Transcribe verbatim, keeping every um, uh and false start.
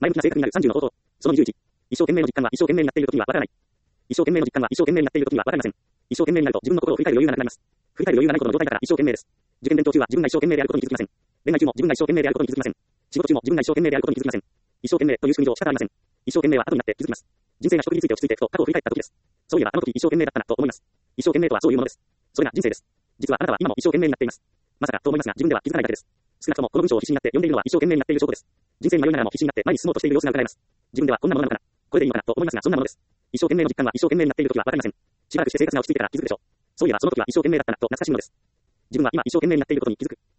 前向きな性格になるさんじゅうの方法。そのにじゅういち。一生懸命の実感は一生懸命になっている時にはわからない。一生懸命の実感は一生懸命になっている時にはわかりません。一生懸命になると自分の心を振り返る余裕がなくなります。振り返る余裕がないことの状態だから一生懸命です。受験勉強中は自分が一生懸命であることに気づきません。恋愛中も自分が一生懸命であることに気づきません。仕事中も自分が一生懸命であることに気づきません。一生懸命という仕組み上仕方ありません。一生懸命は後になって気づきます。人生が一区切りついて落ち着いていくと過去を振り返った時です。そういえばあの時一生懸命だったなと思います。一生懸命とはそういうものです。それが人生です。実はあなたは今も一生懸命になっています。まさかと思いますが自分では気づかないだけです。少なくともこの文章を必死になって読んでいるのは一生懸命になっている証拠です。人生に迷いながらも必死になって前に進もうとしている様子が伺えます。自分ではこんなものなのかな、これでいいのかなと思いますがそんなものです。一生懸命の実感は一生懸命になっている時はわかりません。しばらくして生活が落ち着いてから気づくでしょう。そういえばその時は一生懸命だったなと懐かしいのです。自分は今一生懸命になっていることに気づく。